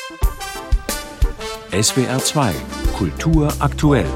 SWR 2 Kultur aktuell.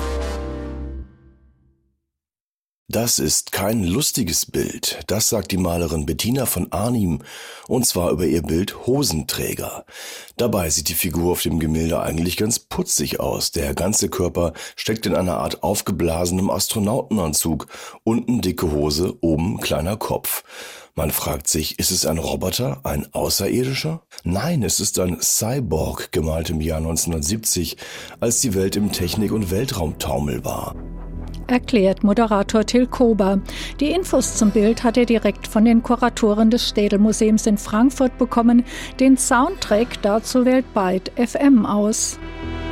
Das ist kein lustiges Bild, das sagt die Malerin Bettina von Arnim, und zwar über ihr Bild Hosenträger. Dabei sieht die Figur auf dem Gemälde eigentlich ganz putzig aus. Der ganze Körper steckt in einer Art aufgeblasenem Astronautenanzug, unten dicke Hose, oben kleiner Kopf. Man fragt sich, ist es ein Roboter, ein Außerirdischer? Nein, es ist ein Cyborg, gemalt im Jahr 1970, als die Welt im Technik- und Weltraumtaumel war. Erklärt Moderator Till Kober. Die Infos zum Bild hat er direkt von den Kuratoren des Städel-Museums in Frankfurt bekommen. Den Soundtrack dazu wählt Byte FM aus.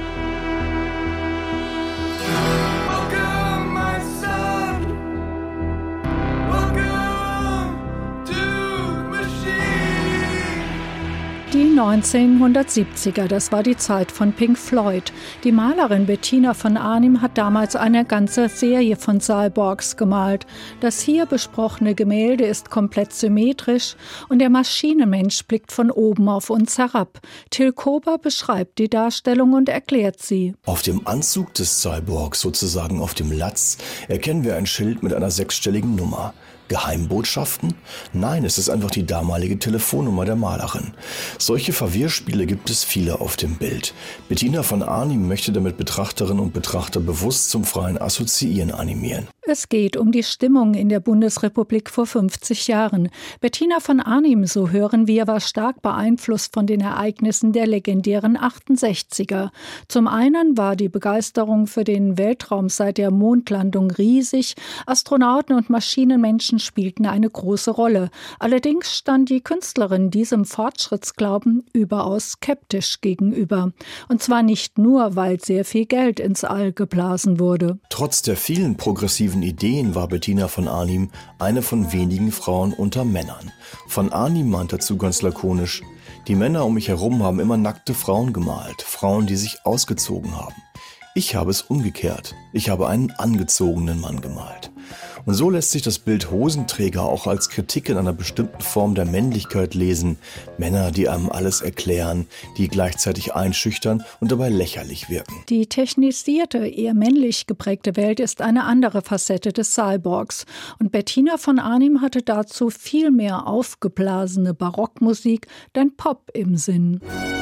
Die 1970er, das war die Zeit von Pink Floyd. Die Malerin Bettina von Arnim hat damals eine ganze Serie von Cyborgs gemalt. Das hier besprochene Gemälde ist komplett symmetrisch und der Maschinenmensch blickt von oben auf uns herab. Till Kober beschreibt die Darstellung und erklärt sie. Auf dem Anzug des Cyborgs, sozusagen auf dem Latz, erkennen wir ein Schild mit einer 6-stelligen Nummer. Geheimbotschaften? Nein, es ist einfach die damalige Telefonnummer der Malerin. Solche Verwirrspiele gibt es viele auf dem Bild. Bettina von Arnim möchte damit Betrachterinnen und Betrachter bewusst zum freien Assoziieren animieren. Es geht um die Stimmung in der Bundesrepublik vor 50 Jahren. Bettina von Arnim, so hören wir, war stark beeinflusst von den Ereignissen der legendären 68er. Zum einen war die Begeisterung für den Weltraum seit der Mondlandung riesig. Astronauten und Maschinenmenschen spielten eine große Rolle. Allerdings stand die Künstlerin diesem Fortschrittsglauben überaus skeptisch gegenüber. Und zwar nicht nur, weil sehr viel Geld ins All geblasen wurde. Trotz der vielen progressiven Ideen war Bettina von Arnim eine von wenigen Frauen unter Männern. Von Arnim meint dazu ganz lakonisch: Die Männer um mich herum haben immer nackte Frauen gemalt, Frauen, die sich ausgezogen haben. Ich habe es umgekehrt. Ich habe einen angezogenen Mann gemalt. Und so lässt sich das Bild Hosenträger auch als Kritik in einer bestimmten Form der Männlichkeit lesen. Männer, die einem alles erklären, die gleichzeitig einschüchtern und dabei lächerlich wirken. Die technisierte, eher männlich geprägte Welt ist eine andere Facette des Cyborgs. Und Bettina von Arnim hatte dazu viel mehr aufgeblasene Barockmusik, denn Pop im Sinn.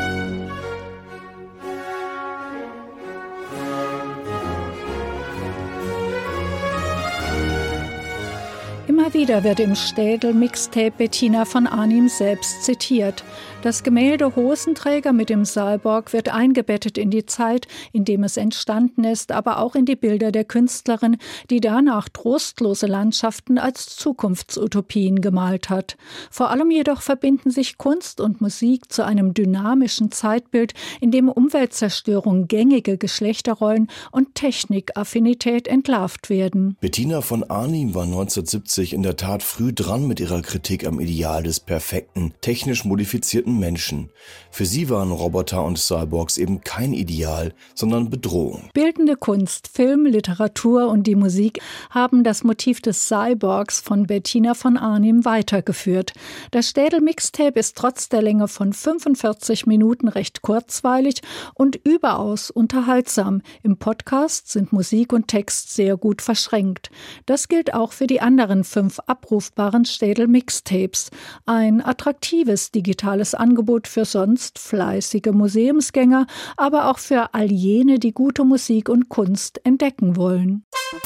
Immer wieder wird im Städel-Mixtape Bettina von Arnim selbst zitiert. Das Gemälde Hosenträger mit dem Cyborg wird eingebettet in die Zeit, in dem es entstanden ist, aber auch in die Bilder der Künstlerin, die danach trostlose Landschaften als Zukunftsutopien gemalt hat. Vor allem jedoch verbinden sich Kunst und Musik zu einem dynamischen Zeitbild, in dem Umweltzerstörung, gängige Geschlechterrollen und Technikaffinität entlarvt werden. Bettina von Arnim war 1970 in der Tat früh dran mit ihrer Kritik am Ideal des perfekten, technisch modifizierten Menschen. Für sie waren Roboter und Cyborgs eben kein Ideal, sondern Bedrohung. Bildende Kunst, Film, Literatur und die Musik haben das Motiv des Cyborgs von Bettina von Arnim weitergeführt. Das Städel-Mixtape ist trotz der Länge von 45 Minuten recht kurzweilig und überaus unterhaltsam. Im Podcast sind Musik und Text sehr gut verschränkt. Das gilt auch für die anderen 5 abrufbaren Städel-Mixtapes. Ein attraktives digitales Angebot für sonst fleißige Museumsgänger, aber auch für all jene, die gute Musik und Kunst entdecken wollen.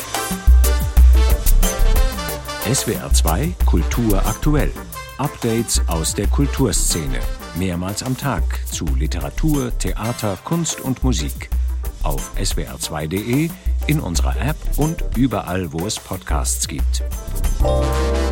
SWR 2 Kultur aktuell. Updates aus der Kulturszene. Mehrmals am Tag zu Literatur, Theater, Kunst und Musik. Auf swr2.de, in unserer App und überall, wo es Podcasts gibt.